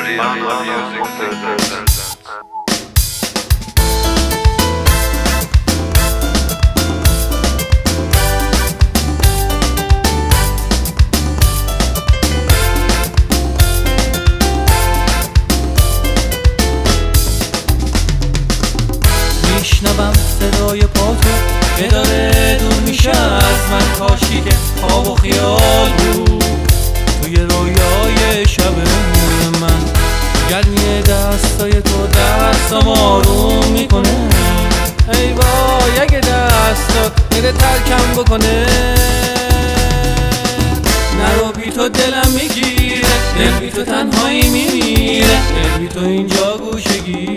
میشنوم صدای پاتو که داره دور میشه از من، کاشی که خواب و خیال بود توی رویای شب من. گرمی دستای تو دستم آروم میکنه، ای وای اگه دستات میره ترکم بکنه. نرو بی تو دلم میگیره، دل بی تو تنهایی میمیره، دل بی تو اینجا گوشگیره.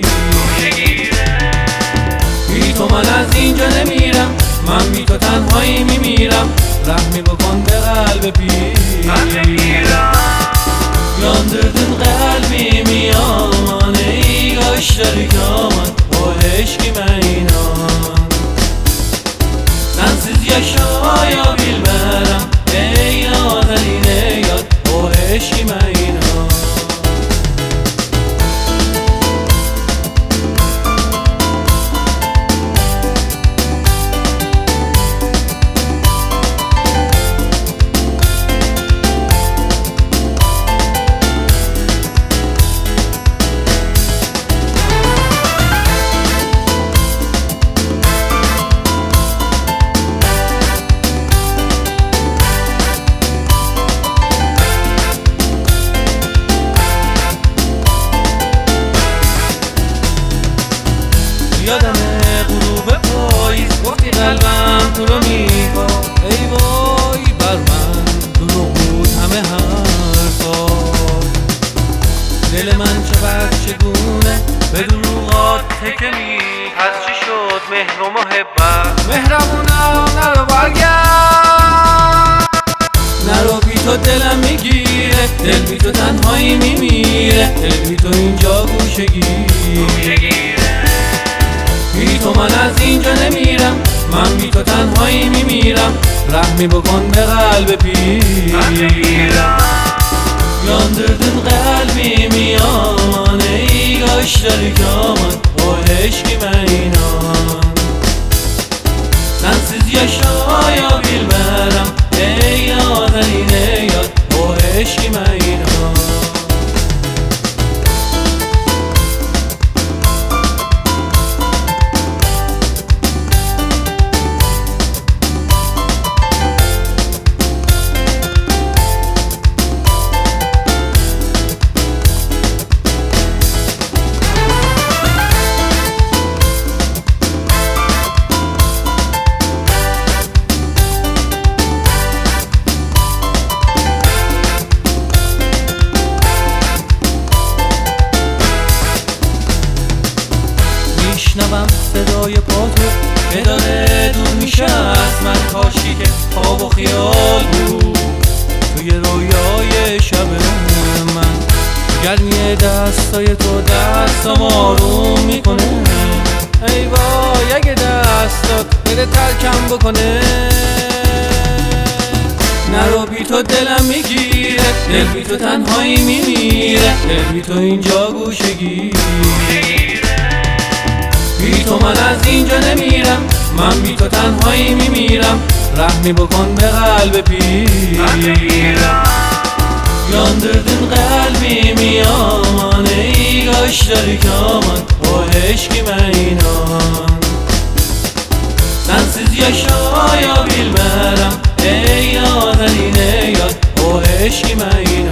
بی تو من از اینجا نمیرم، من بی تو تنهایی میمیرم. رحمی بکن به قلب پیرم، yandırdın kalbimi yaman. Ey kaşları yaman, o eşkime inan. Sensiz yaşayabilmem, ey nazeline yad, o eşkime inan. یادمه غروب پاییز وقتی قلبم تو رو میخواد، ای وای بر من دروغ بود همه حرفا. دل من چگونه به دروغات تکه می، هرچی شد مهر و محبت. مهربونم نرو برگرد، نرو بی تو دلم میگیره، دل بی تو تنهایی میمیره، دل بی تو اینجا گوشگیره. بی تو من از اینجا نمیرم، من بی تو تنهایی میمیرم. رحمی بکن به قلب پیرم، yandırdın kalbimi yaman. Ey kaşları yaman, o eşkime inan. Sensiz yaşayabilmem, ey nazeline yad, o eşkime inan. میشنوم صدای پاتو که داره دور میشه از من، کاشی که خواب و خیال بود توی رویای شب من. گرمی دستای تو دستم آروم میکنه، ای وای اگه دستات میره ترکم بکنه. نرو بی تو دلم میگیره، دل بی تو تنهایی میمیره، دل بی تو اینجا گوشگیره. بی تو من از اینجا نمیرم، من بی تو تنهایی میمیرم. رحمی بکن به قلب پیرم، yandırdın kalbimi yaman. Ey kaşları yaman, o eşkime inan. Sensiz yaşayabilmem, ey nazeline yad, o eşkime inan.